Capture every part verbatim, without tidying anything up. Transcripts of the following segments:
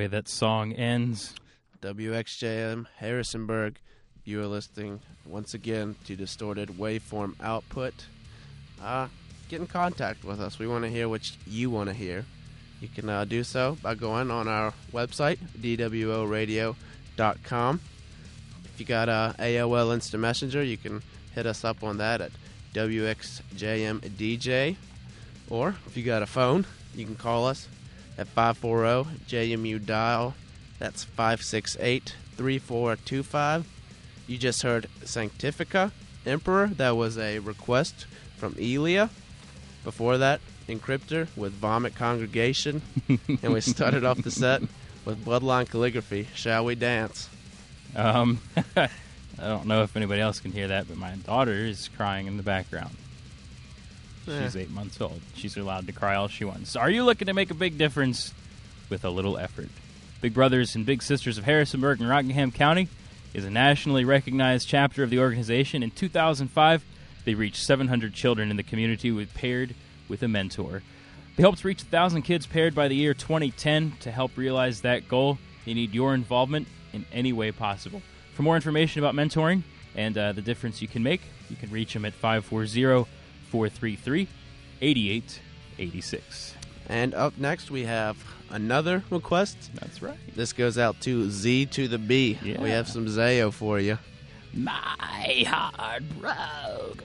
way that song ends. W X J M Harrisonburg, you are listening once again to Distorted Waveform Output. Uh, get in contact with us. We want to hear what you want to hear. You can uh, do so by going on our website, d w o radio dot com. If you got uh, A O L Instant Messenger, you can hit us up on that at W X J M D J. Or if you got a phone, you can call us at five four zero J M U dial. That's five six eight, three four two five. You just heard Sanctifica, Emperor. That was a request from Elia. Before that, Encryptor with Vomit Congregation. And we started off the set with Bloodline Calligraphy, Shall We Dance? Um, I don't know if anybody else can hear that, but my daughter is crying in the background. She's Eh. eight months old. She's allowed to cry all she wants. Are you looking to make a big difference with a little effort? Big Brothers and Big Sisters of Harrisonburg and Rockingham County is a nationally recognized chapter of the organization. In two thousand five, they reached seven hundred children in the community with paired with a mentor. They helped reach one thousand kids paired by the year twenty ten. To help realize that goal, they need your involvement in any way possible. For more information about mentoring and uh, the difference you can make, you can reach them at five four zero, four three three, eight eight eight six. And up next, we have another request. That's right. This goes out to Z to the B. Yeah. We have some Zayo for you. My heart broke.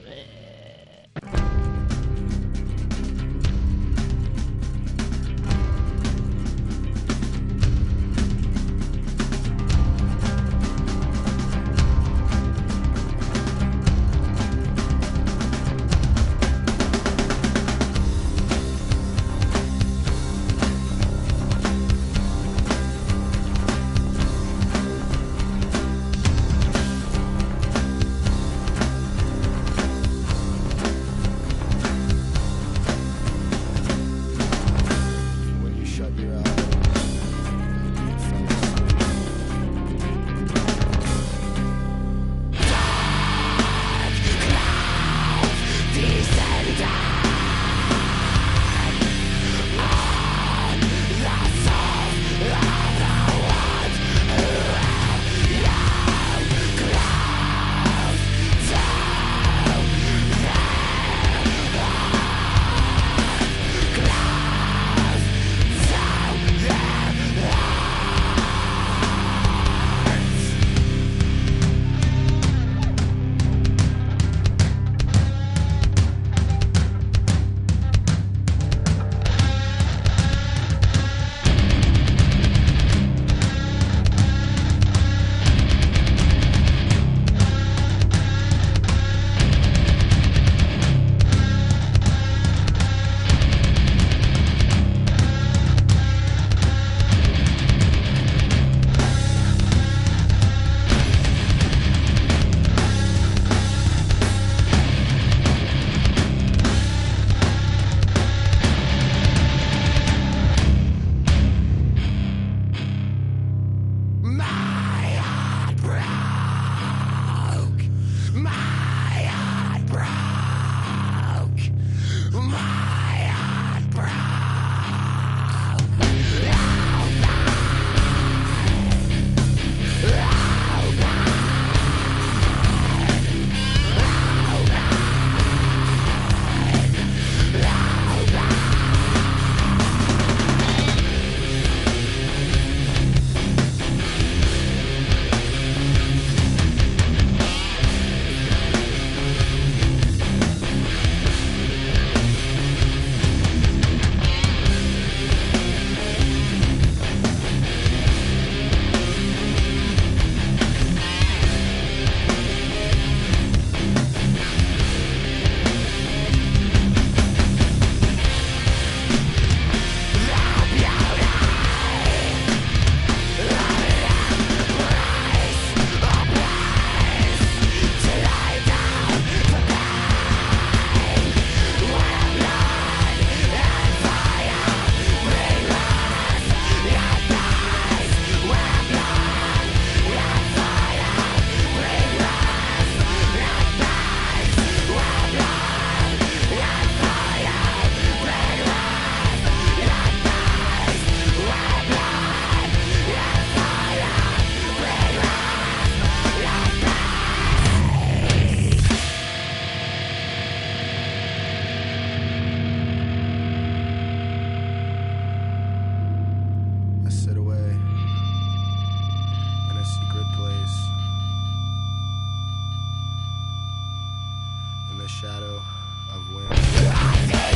shadow of wind.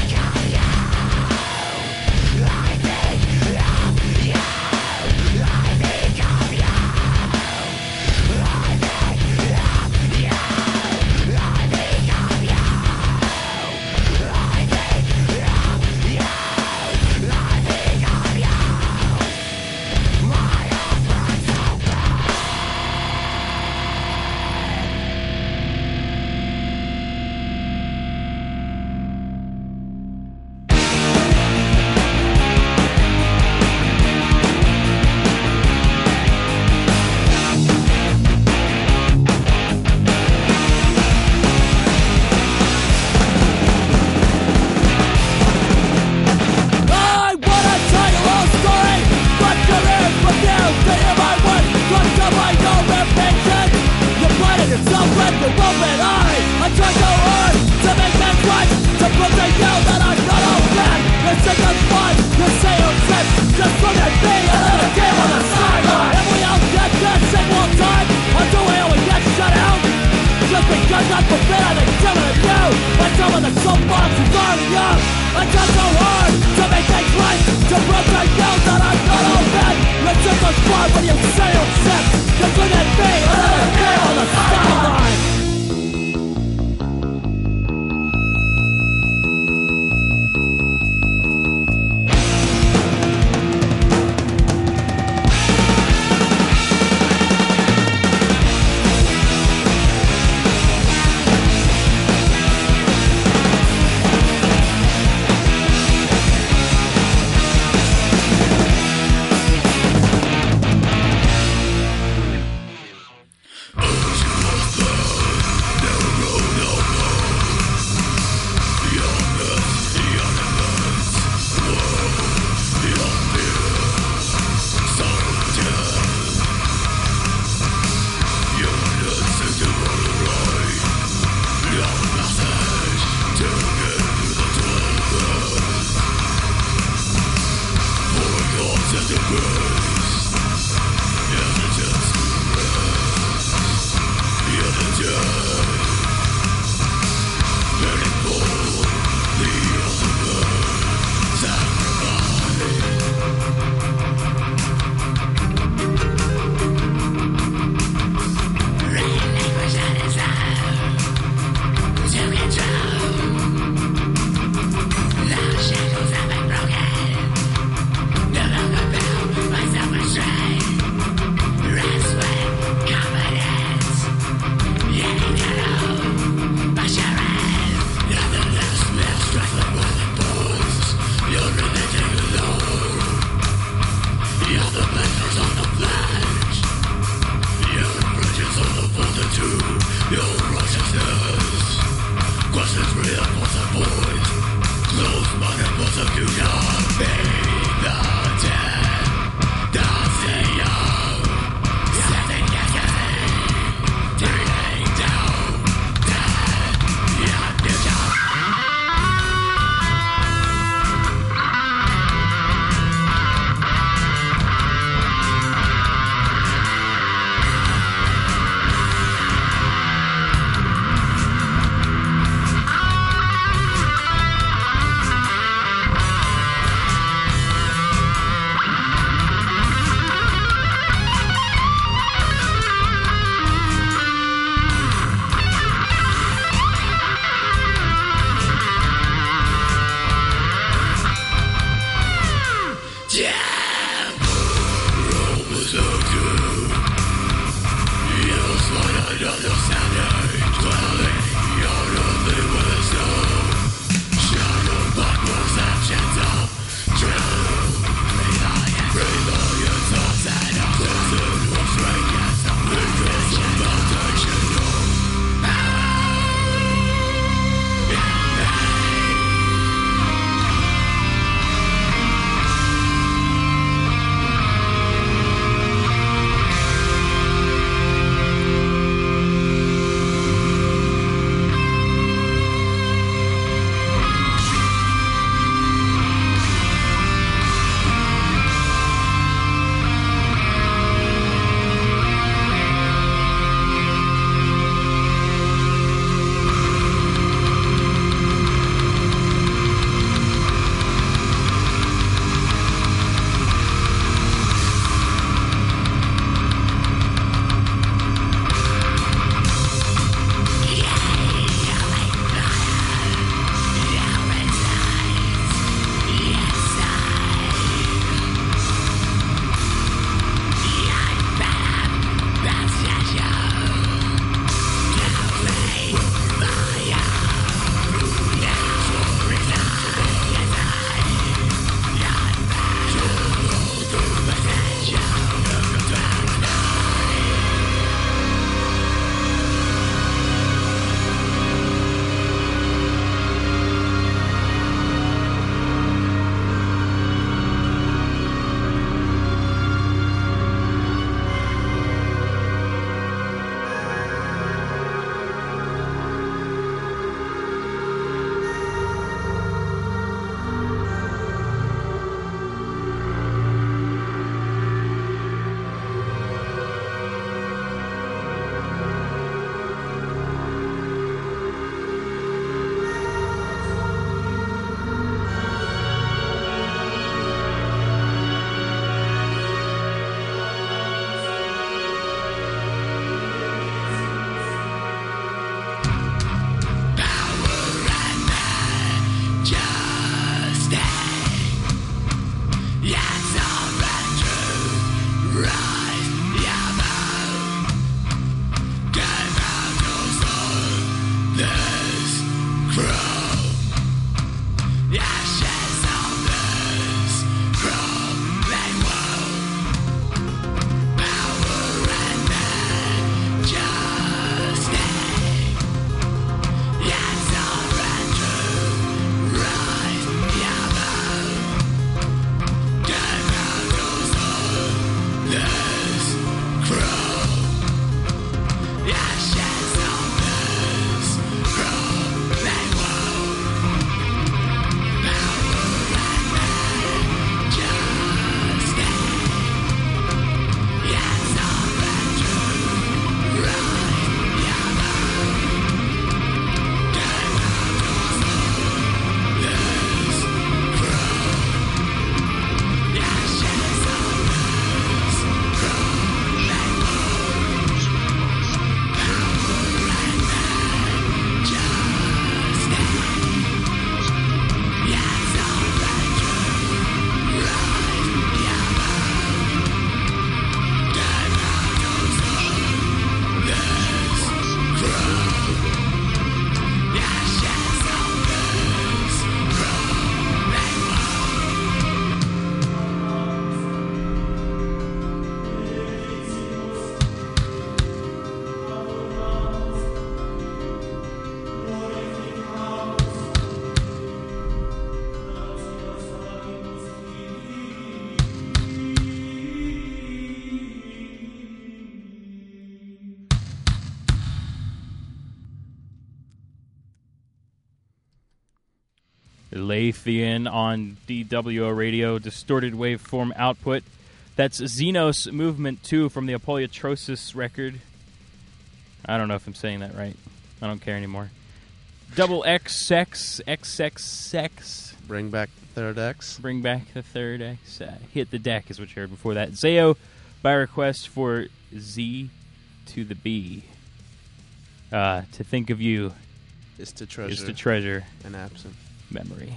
Lathian on D W O Radio, distorted waveform output. That's Xenos Movement two from the Apoiotrosis record. I don't know if I'm saying that right. I don't care anymore. Double X Sex, X X Sex. Bring back the third X. Bring back the third X. Uh, hit the deck is what you heard before that. Zayo by request for Z to the B. Uh, to think of you Is to treasure. is to treasure and absent. memory.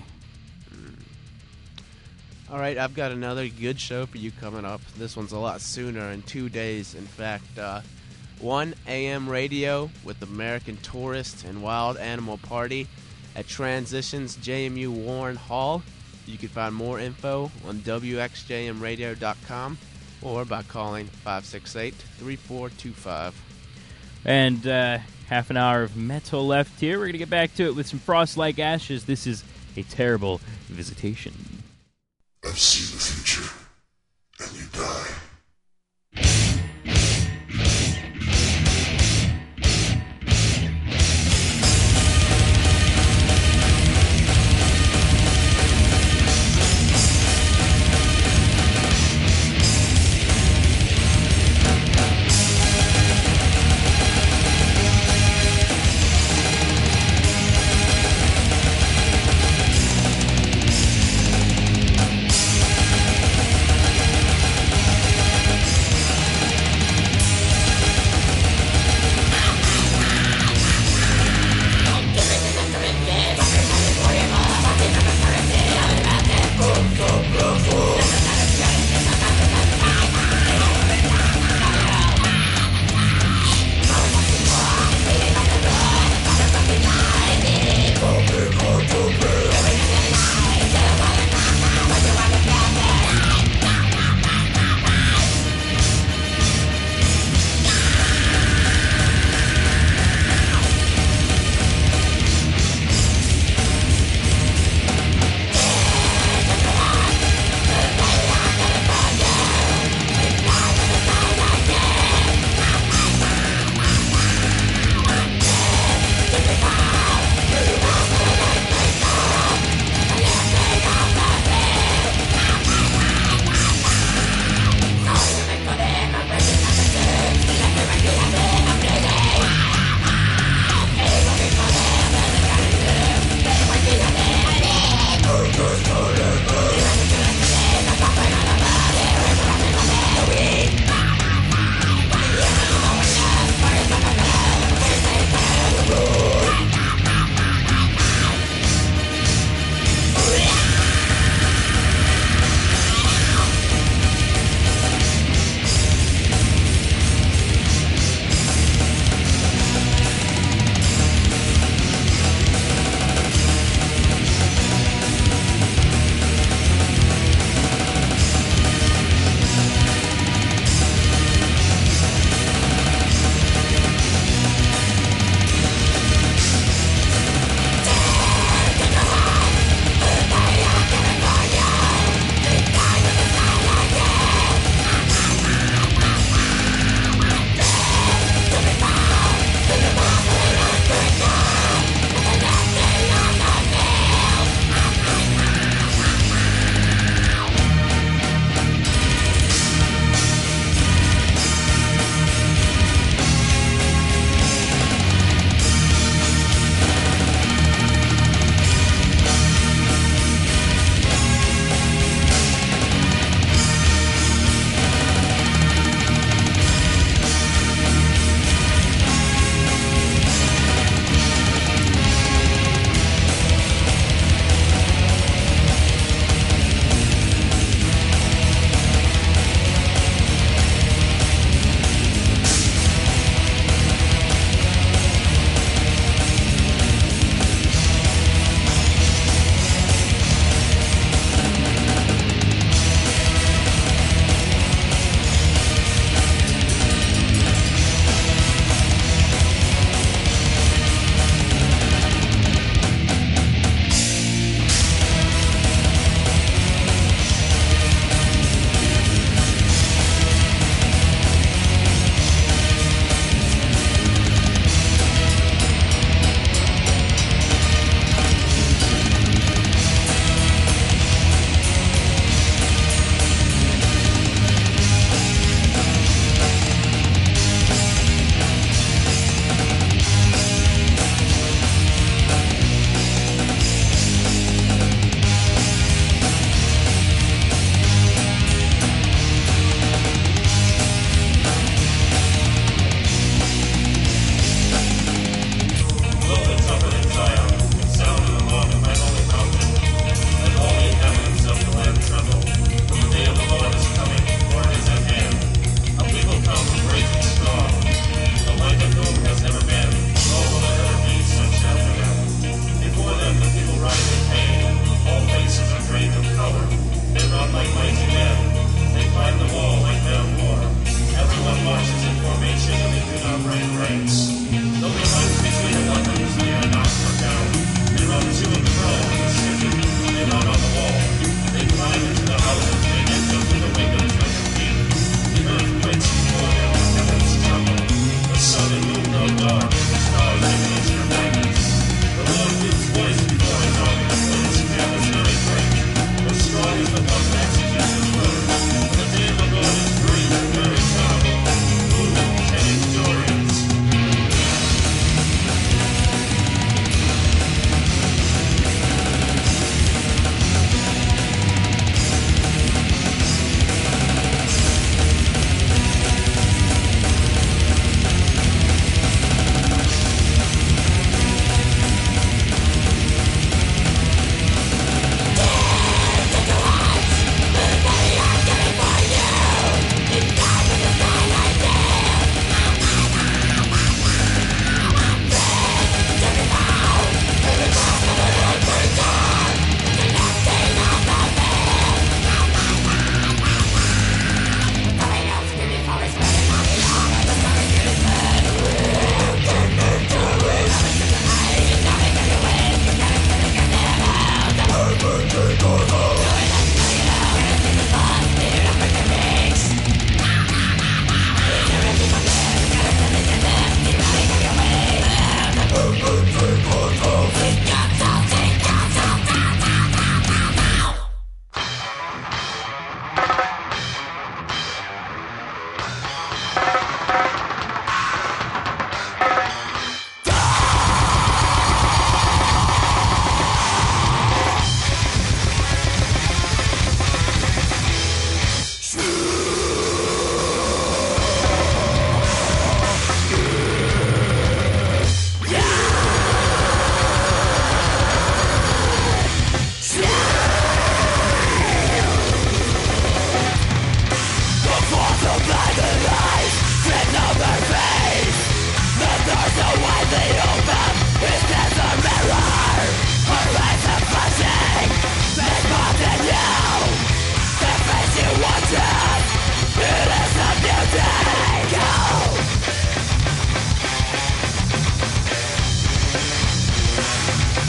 All right, I've got another good show for you coming up. This one's a lot sooner, in two days. In fact, uh, one A M radio with American Tourist and Wild Animal Party at Transitions J M U Warren Hall. You can find more info on W X J M radio dot com or by calling five six eight, three four two five. And uh, half an hour of metal left here. We're going to get back to it with some Frost Like Ashes. This is A Terrible Visitation. I've seen the future, and you die. We'll be right back.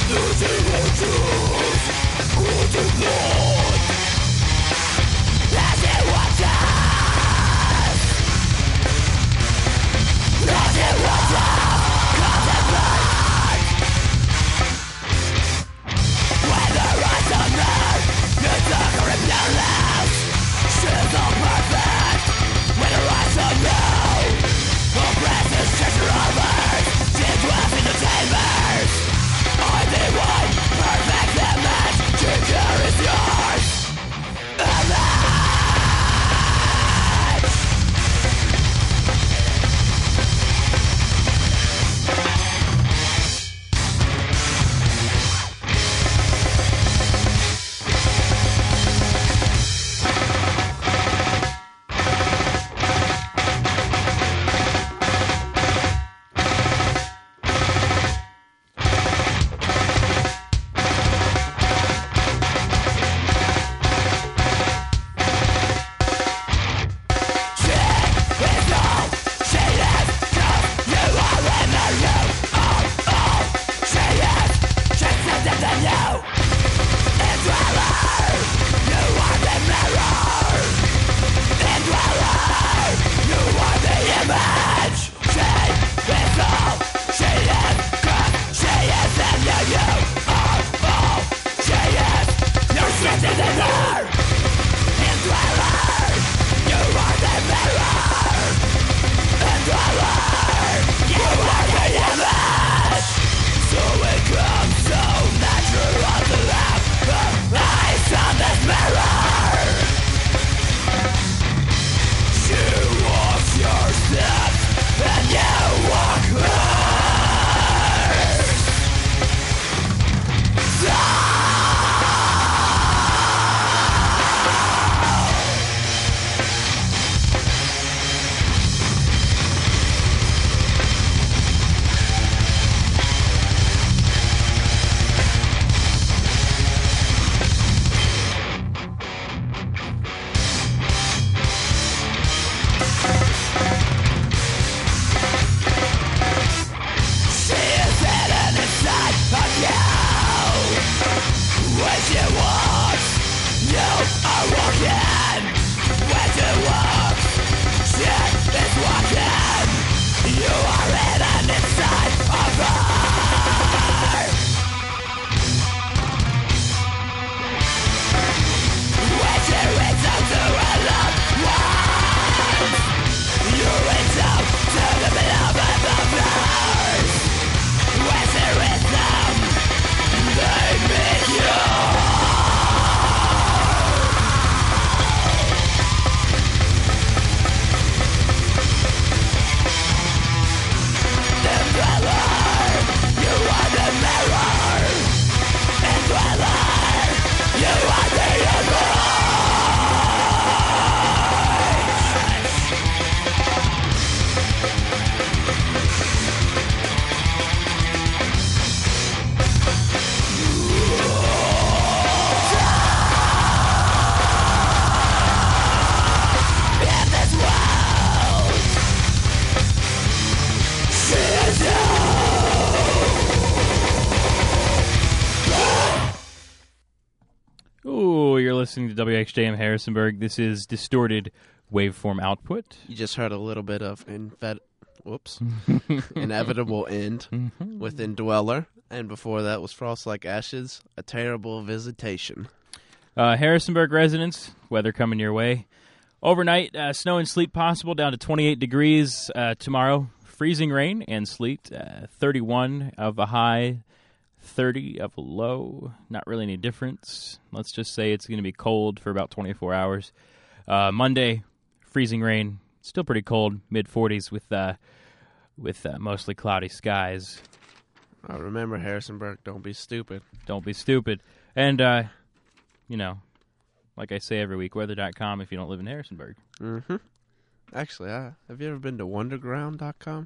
listening to W X J M Harrisonburg. This is Distorted Waveform Output. You just heard a little bit of invet- whoops, Inevitable End Mm-hmm. with Indweller. And before that was Frost Like Ashes, A Terrible Visitation. Uh, Harrisonburg residents, weather coming your way. Overnight, uh, snow and sleet possible, down to twenty-eight degrees uh, tomorrow. Freezing rain and sleet, uh, thirty-one of a high, thirty of a low. Not really any difference. Let's just say it's going to be cold for about twenty-four hours. Uh, Monday, freezing rain, still pretty cold, mid forties with uh, with uh, mostly cloudy skies. Uh, remember, Harrisonburg, don't be stupid. Don't be stupid. And, uh, you know, like I say every week, weather dot com if you don't live in Harrisonburg. Mm-hmm. Actually, uh, have you ever been to wonderground dot com?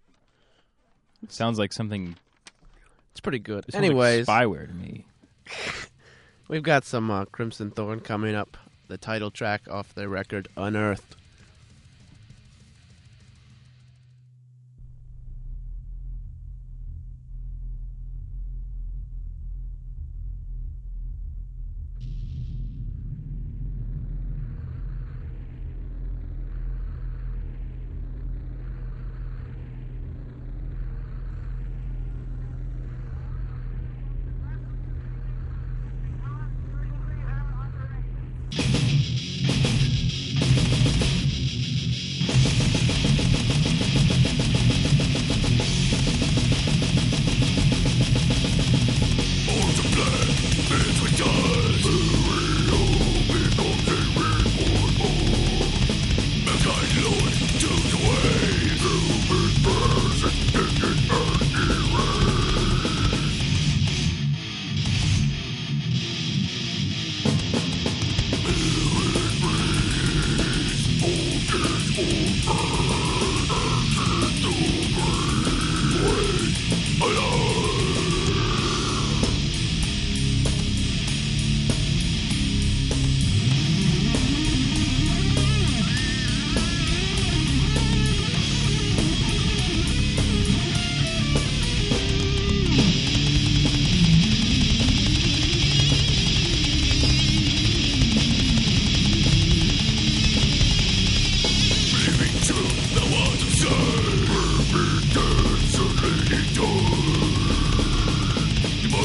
Sounds like something. It's pretty good. It sounds Anyways, like spyware to me. we've got some uh, Crimson Thorn coming up. The title track off their record, Unearthed.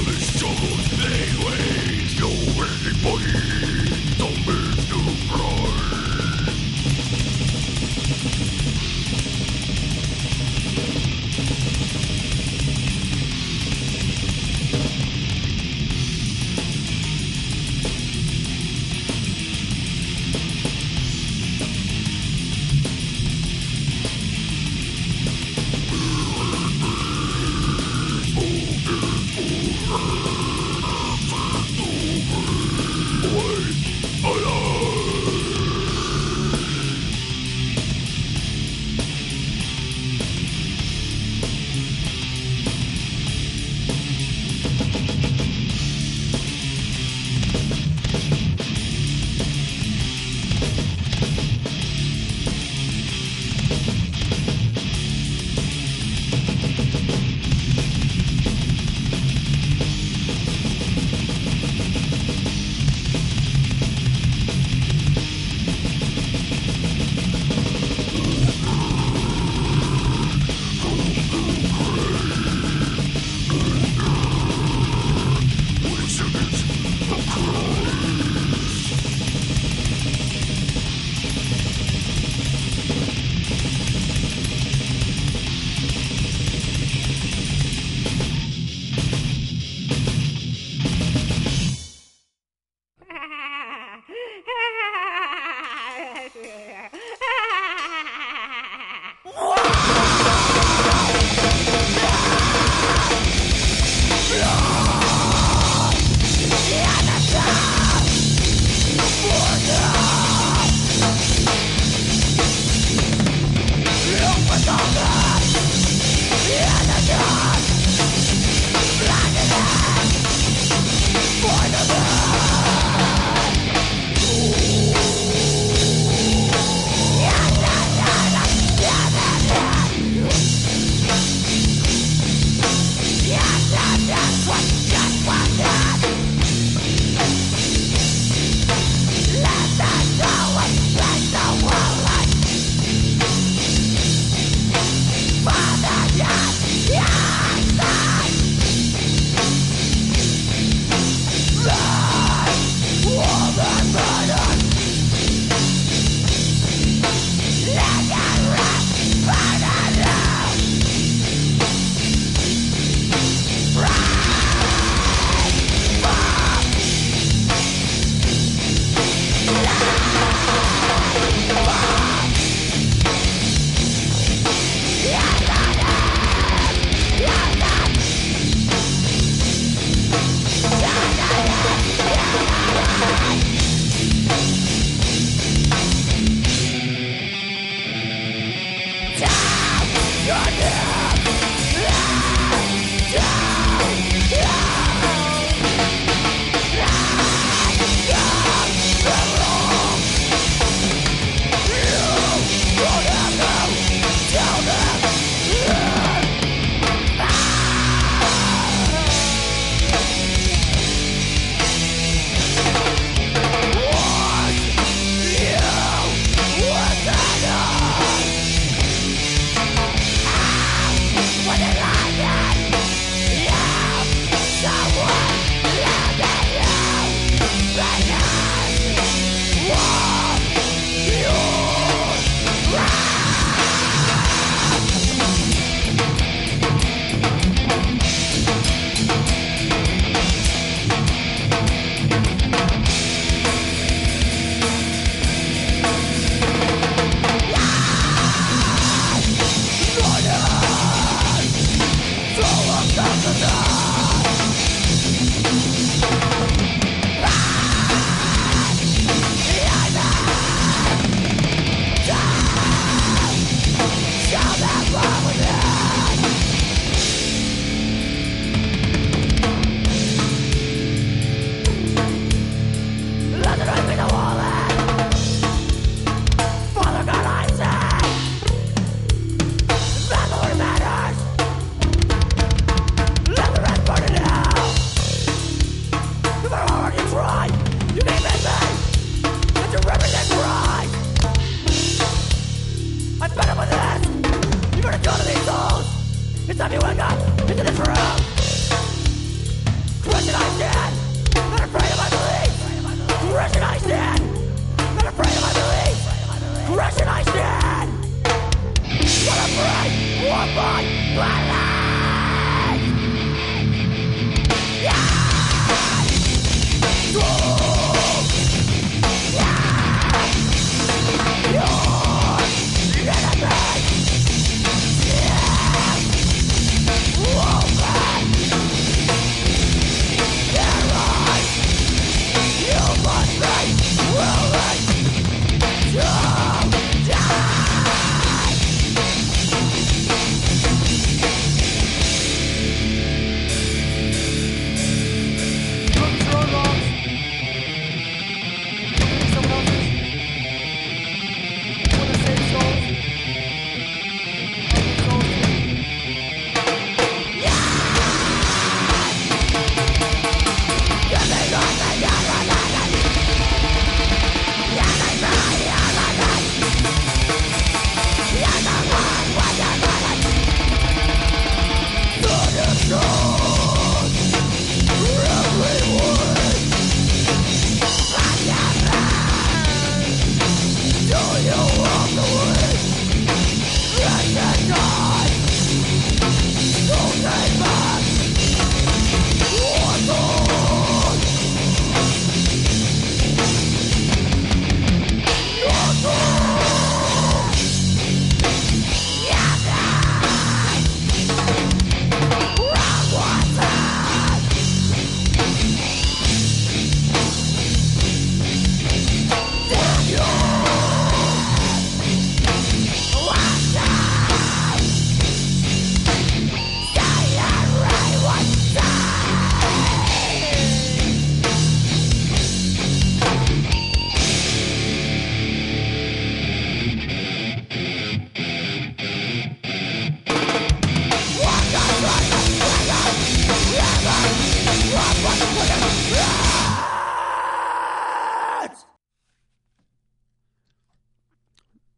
the struggles they wage. No anybody, don't make to cry. Away.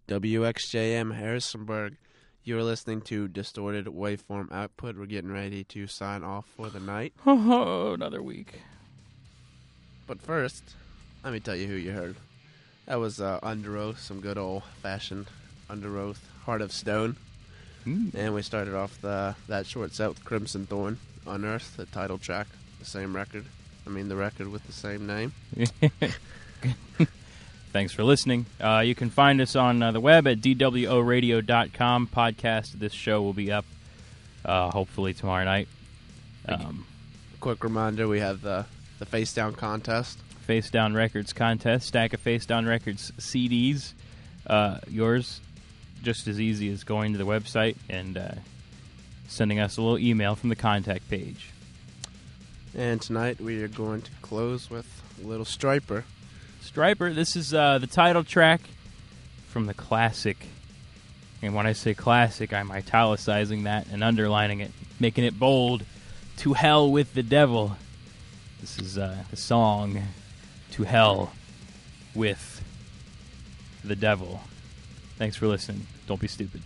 W X J M Harrisonburg. You're listening to Distorted Waveform Output. We're getting ready to sign off for the night. Oh, another week. But first, let me tell you who you heard. That was uh, Under Oath, some good old-fashioned Under Oath, Heart of Stone. Mm. And we started off the that short set with Crimson Thorn, Unearth, the title track, the same record. I mean, the record with the same name. Thanks for listening. Uh, you can find us on uh, the web at d w o radio dot com. Podcast of this show will be up uh, hopefully tomorrow night. Um, Quick reminder, we have the, the Face Down contest. Face Down Records contest. Stack of Face Down Records C Ds. Uh, yours, just as easy as going to the website and uh, sending us a little email from the contact page. And tonight we are going to close with a little Striper. Striper, this is uh, the title track from the classic. And when I say classic, I'm italicizing that and underlining it, making it bold. To Hell with the Devil. This is uh, the song To Hell with the Devil. Thanks for listening. Don't be stupid.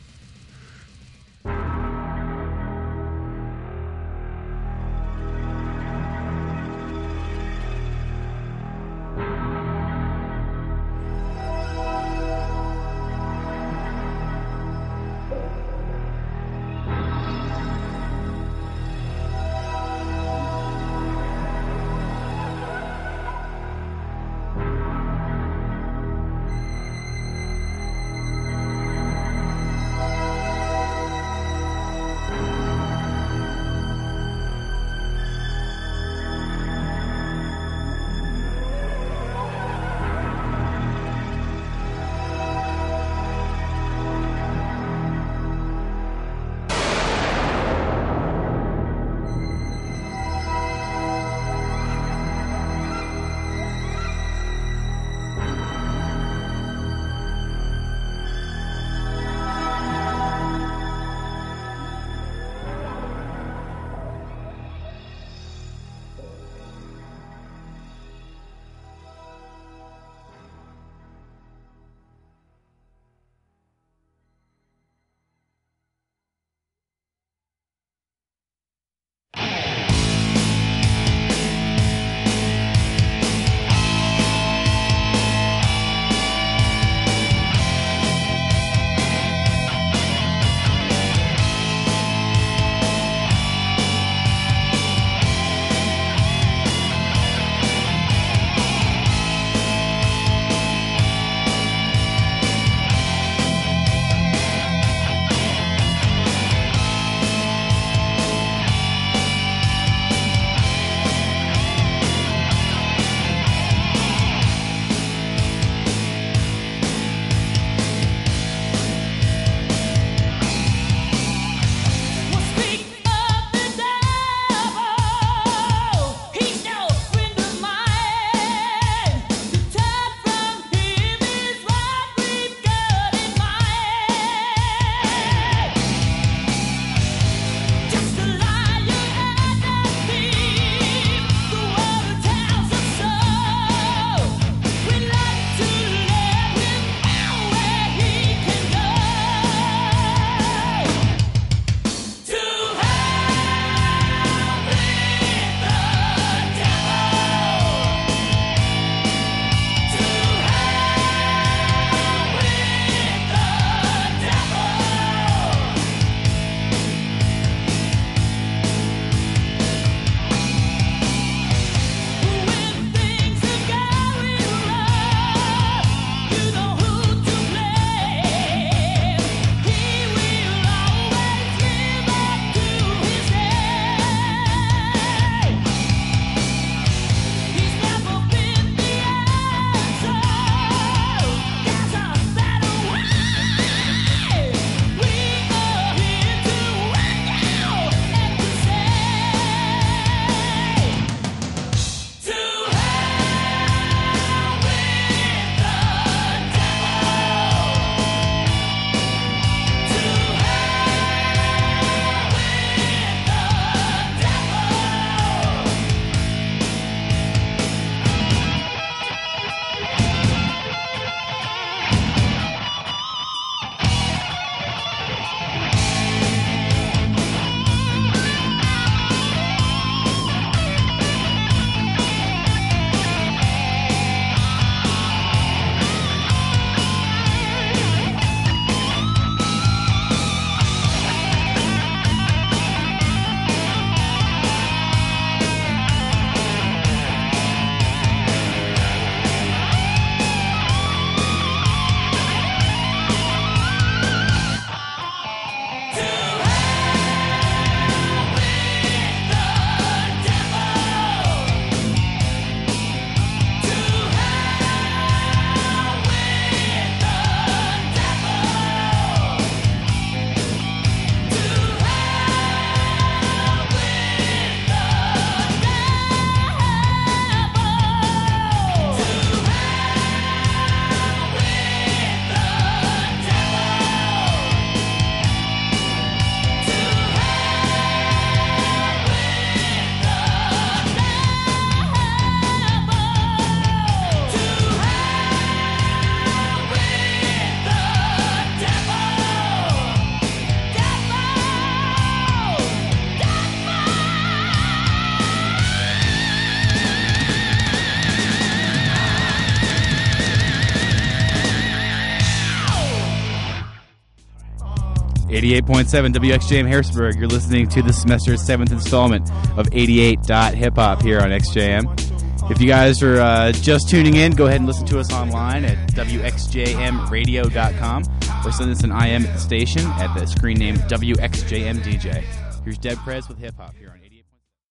eighty-eight point seven W X J M Harrisburg. You're listening to the semester's seventh installment of eighty-eight dot hip hop here on X J M. If you guys are uh, just tuning in, go ahead and listen to us online at W X J M radio dot com or send us an I M at the station at the screen name W X J M D J. Here's Deb Prez with hip hop here on eighty-eight.